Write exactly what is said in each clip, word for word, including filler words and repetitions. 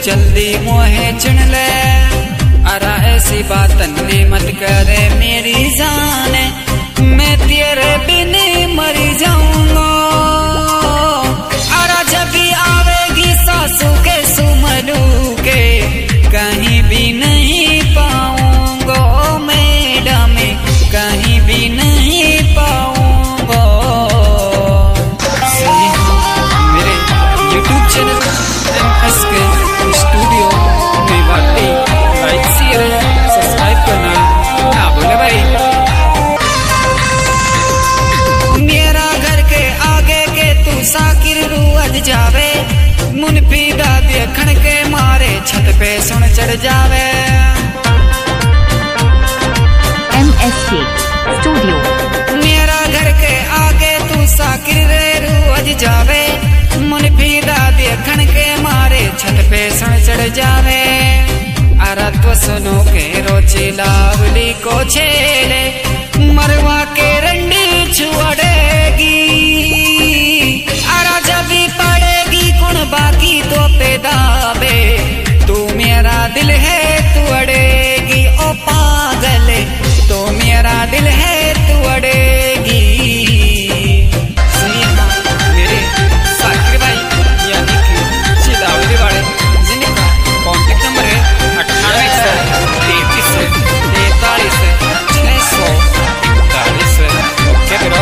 जल्दी मोहे चुन ले। अरा ऐसी बात ने मत करे मेरी जान, मैं तेरे बिना मरी जाऊंगा। अरा जब भी आवेगी सासू के सुमलू के, कहीं भी नहीं पाऊंगा मैडम, कहीं भी नहीं पाऊंगा। मेरे YouTube channel M S K studio में बातें लाइक शेयर सब्सक्राइब करना ना भूले भाई। मेरा घर के आगे के तू साकिर रुअज जावे, मुनफीदा देखण के मारे छत पे सुन चढ़ जावे। M S K studio. मेरा घर के आगे तू साकिर रुअज जावे, मुनफीदा देखण के मारे छत पे सुन चढ़ जावे। अरा तो सुनो के रोची लावली को छेले, मरवा के रंडी छुड़ेगी। अरा जब भी पड़ेगी कुण बाकी तो पैदाबे, तू मेरा दिल है तू अड़ेगी। ओ पागल तो मेरा दिल है तू अड़ेगी। मेरे साकिर भाई यानी कि चिलावली वाले, जिनका कॉन्टेक्ट नंबर है अट्ठाईस तैतीस तैतालीस छह सौ इकतालीस। ओके ब्रो।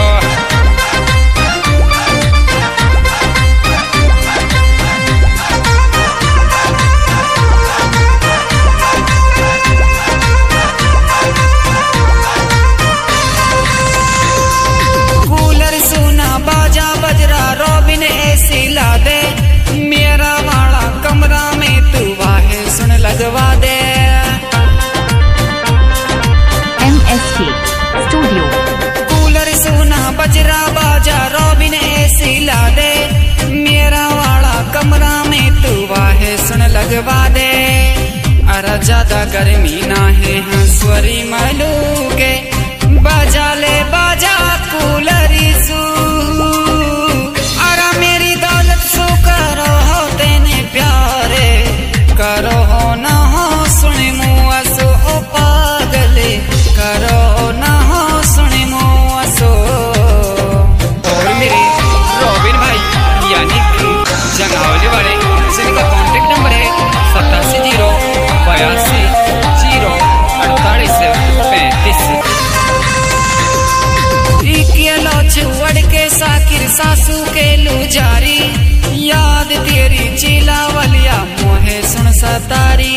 कूलर सुना बाजा बजरा रॉबिन ऐसी ला दे, मेरा वाला कमरा में तू वाहे सुन लगवा दे। M S K studio. Cooler सुना बजरा बाजा रॉबिन ऐसी ला दे, मेरा वाला कमरा में तू वाहे सुन लगवा दे। अरे ज्यादा गर्मी ना है हंसवरी मलू के, बाजा ले बाजा कूलर सू। अरे मेरी दौलत सू करो हो तेने प्यारे, करो हो ना हो सुने मुआ सो। ओ पागल करो हो ना हो सुने मुआ सो। और मेरे रॉबिन भाई यानी कि जंगावली वाले, जिनका कॉन्टेक्ट नंबर है सतासी जीरो बयासी जीरो अड़तालीस पैंतीस। छुअड़ के साकिर सासू के लुजारी, याद तेरी चीला वलिया मोहे सुन सतारी।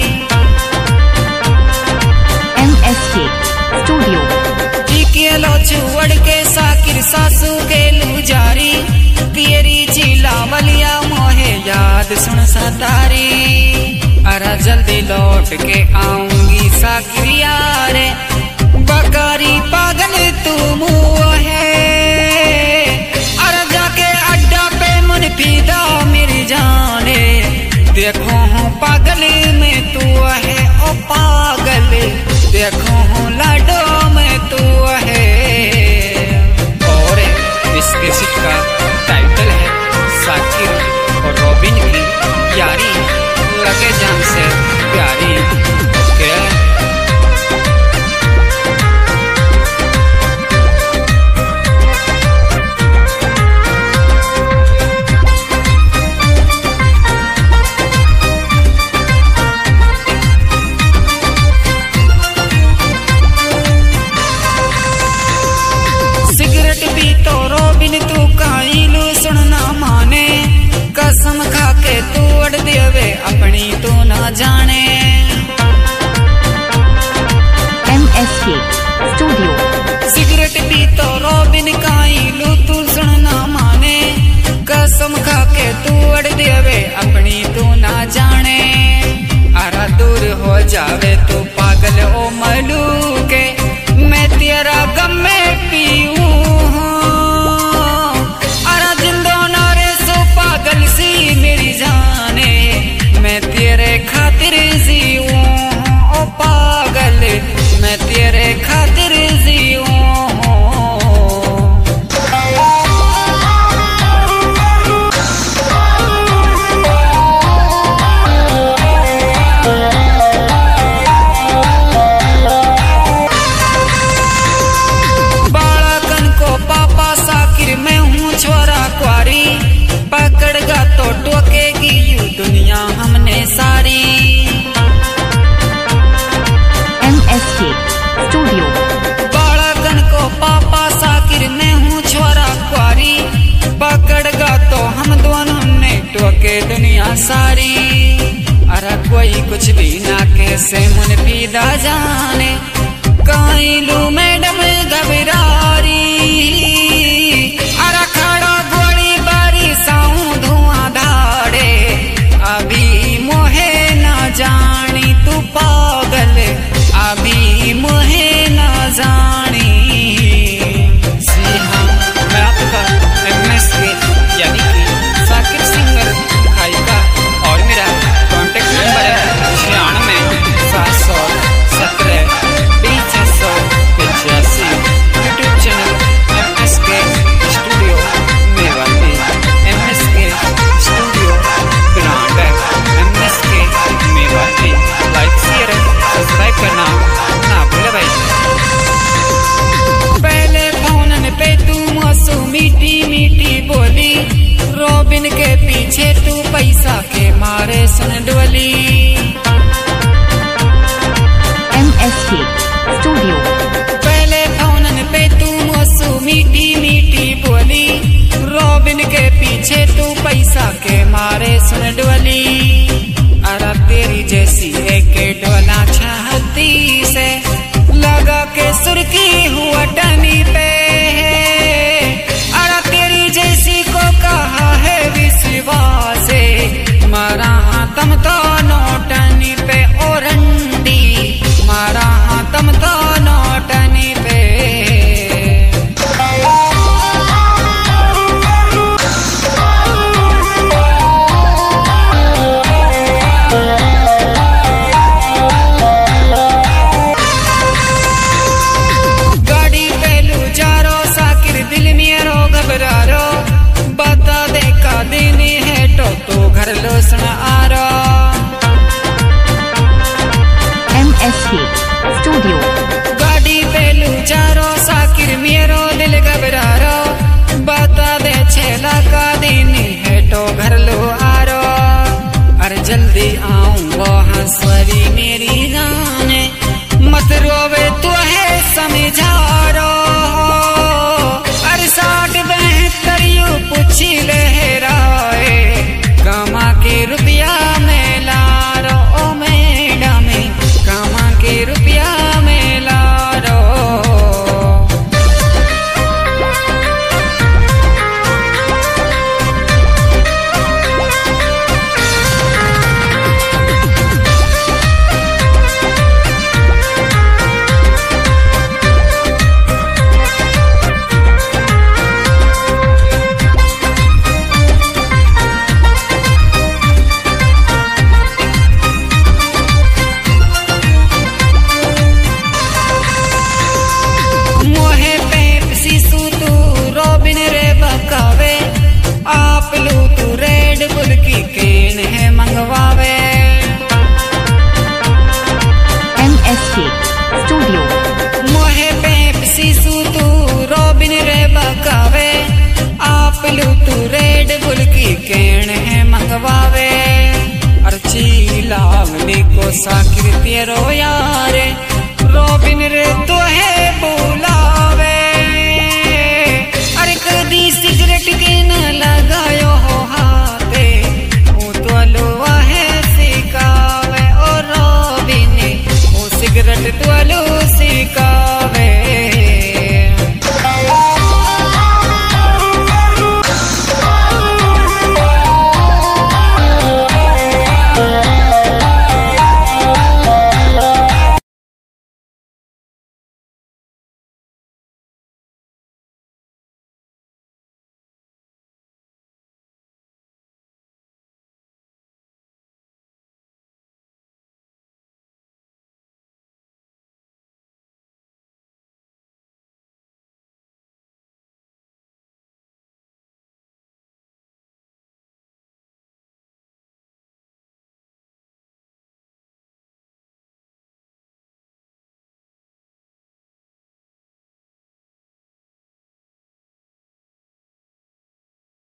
M S K studio. लो छुअड़ के साकिर सासू के लुजारी, तेरी चीला वलिया मोहे याद सुन सतारी। अरे जल्दी लौट के आऊंगी साकिर यारे, बकारी पागल तू मुँह है। अरे जाके अड्डा पे मुनफीदा मेरी जाने, देखो हूँ पागल में तू है। ओ पागल देखो हूँ लाडो में तू है। और इस कैसेट का टाइटल है साकिर और रॉबिन की यारी, लगे जान से प्यारी। क्या तू काइलू सुनना माने, कसम खा के तू अड़ देवे अपनी तू ना जाने। M S K studio. Cigarette पी तो रॉबिन काइलू तू सुनना माने, कसम खा के तू अड़ देवे अपनी तू ना जाने। अरा दूर हो जावे तू पागल ओ मलू के, मैं तेरा गम में पीऊं। मेरी जाने मैं तेरे खातिर जीऊं। ओ पागल मैं तेरे खातिर जीऊं। तो टोकेगी यू दुनिया हमने सारी। M S K studio. बाड़कन को पापा साकिर मैं हूँ छोरा क्वारी, पकड़गा तो हम दोनों ने टोके दुनिया सारी। अरे कोई कुछ भी ना कैसे मुन पीदा जाने, काइलू मैडम घबरारी। अरे खड़ा गोली बारी साऊ धुआं धाड़े, अभी मोहे ना जानी तू पागल, अभी मोहे ना जानी। जी हाँ, मैं आपका एम एस के यानी कि साकिर सिंगर खाइका, और मेरा कॉन्टेक्ट नंबर है छियानवे सात सौ सत्रह बीस सौ पचासी। YouTube channel M S K studio Mewati, M S K studio brand M S K Mewati. लाइक शेयर सब्सक्राइब करना ना भूले भाई। पहले फोन पे तू मौसू मीठी मीठी बोली, रॉबिन के पीछे तू पैसा के मारे सुन डोली। M S K studio. पहले फोन पे तू मौसू मीठी मीठी बोली, रॉबिन के पीछे तू पैसा के मारे सुन डोली। अरे तेरी जैसी एक डोला छाती से लगा के सुर्खी हुआ टनी पे, अरे तेरी जैसी को कहा है विश्वास, मारा हाथम तो नोटनी पे ओरंडी, मारा हाथम तो नोटनी पे। गाड़ी पे लू जारो साकिर दिल में रो घबरारो, बता दे का दिन है तो तो घर लो सुना आ रो। M S K studio. गाड़ी पे लू जारो साकिर मेरो दिल घबरारो, बता दे छेला का दिन है तो घर लो आ रो। अरे जल्दी आऊं वो हंसवरी मेरी जाने, मत रोवे तो है समझारो। अरे साठ बहत्तर यू पूछी लहराए, कमा के रुपया में लारो ओ मैडम, कमा के रुपया में लारो। मोहे पे सीसू तू रॉबिन रे बकावे, आप लू तू रेड बुल की केन है मंगवावे। M S K studio. मोहे पे सीसू तू रॉबिन रे बकावे, आप लू तू रेड बुल की केन है मंगवावे। अर्ची लावनी को साकिर तेरो यारे, रॉबिन रे तो है बोल